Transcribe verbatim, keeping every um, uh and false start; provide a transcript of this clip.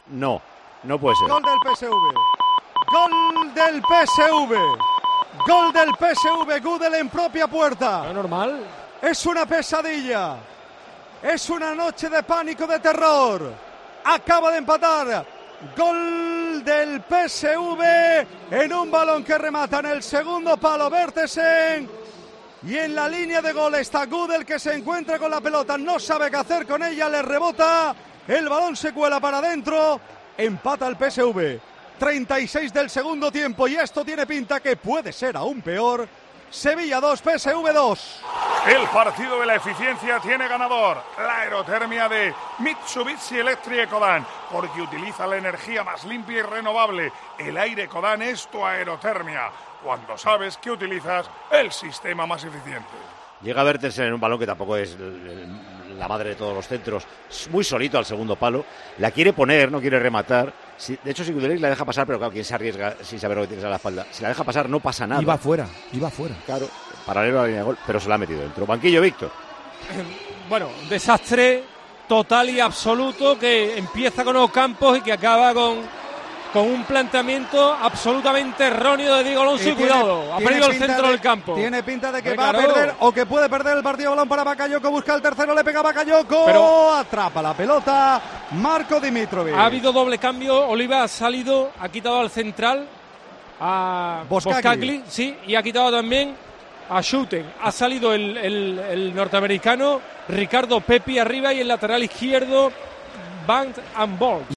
No, no puede ser. Gol del P S V. Gol del P S V. Gol del P S V. Gudel en propia puerta. ¿No es normal? Es una pesadilla. Es una noche de pánico, de terror. Acaba de empatar. Gol del P S V en un balón que remata en el segundo palo Bertesen. Y en la línea de gol está Gudel, que se encuentra con la pelota. No sabe qué hacer con ella. Le rebota. El balón se cuela para adentro. Empata el P S V. treinta y seis del segundo tiempo. Y esto tiene pinta que puede ser aún peor. Sevilla dos, P S V dos. El partido de la eficiencia tiene ganador. La aerotermia de Mitsubishi Electric Ecodan, porque utiliza la energía más limpia y renovable. El aire Ecodan es tu aerotermia, cuando sabes que utilizas el sistema más eficiente. Llega Bertesen en un balón que tampoco es la madre de todos los centros, muy solito al segundo palo, la quiere poner, no quiere rematar. Si, de hecho, si Gudelic la deja pasar, pero claro, ¿quién se arriesga sin saber lo que tienes a la espalda? Si la deja pasar, no pasa nada. Iba fuera, iba fuera. Claro, paralelo a la línea de gol, pero se la ha metido dentro. Banquillo, Víctor. Bueno, desastre total y absoluto que empieza con Ocampos y que acaba con... con un planteamiento absolutamente erróneo de Diego Alonso. Y, y tiene, cuidado, ha perdido el centro de, del campo. Tiene pinta de que Venga, va a no. perder o que puede perder el partido. Balón para Bakayoko, busca el tercero, le pega Bakayoko, Pero atrapa la pelota Marco Dimitrovic. Ha habido doble cambio, Oliva ha salido, ha quitado al central a Boskakli, sí, y ha quitado también a Schouten. Ha salido el, el, el norteamericano Ricardo Pepi arriba y el lateral izquierdo Van and Bolt.